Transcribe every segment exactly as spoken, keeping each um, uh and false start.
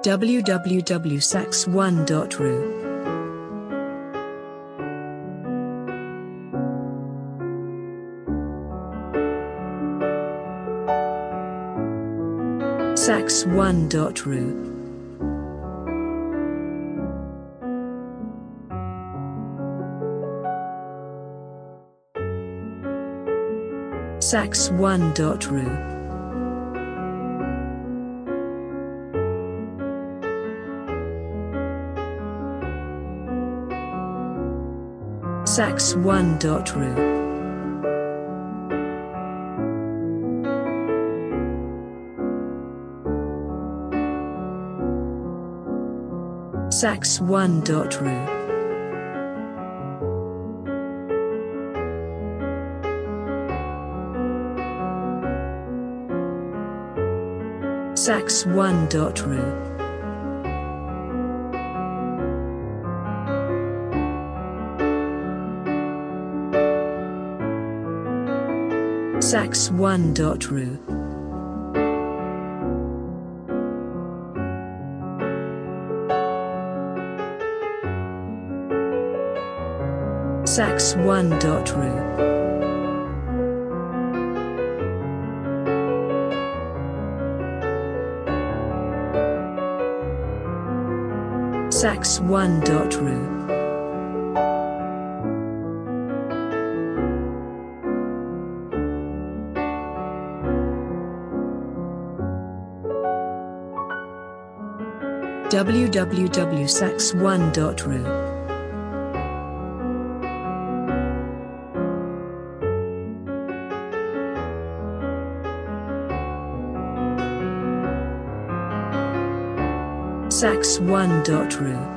w w w dot sax one dot r u sax one dot r u sax one dot r u sax one dot r u sax one dot r u sax one dot r u sax one dot r u sax one dot r u sax one dot r u w w w dot sax one dot r u sax one dot r u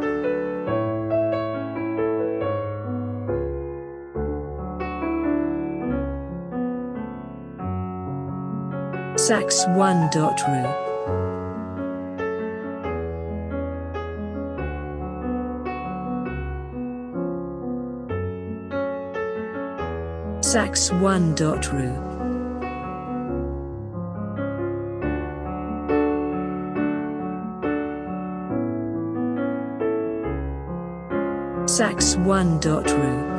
sax one dot r u sax one dot r u sax one dot r u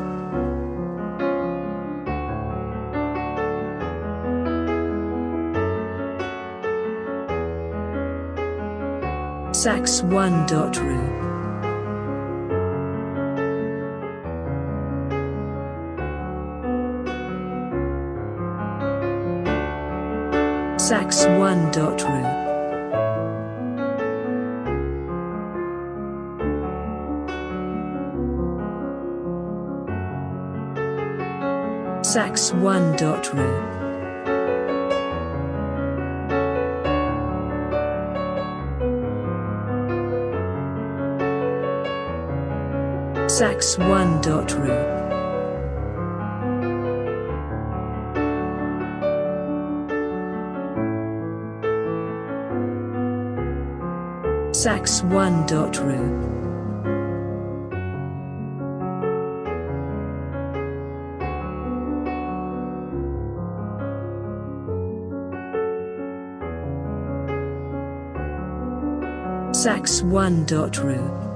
sax one dot r u sax one dot r u sax one dot r u sax one dot r u sax one dot r u sax one dot r u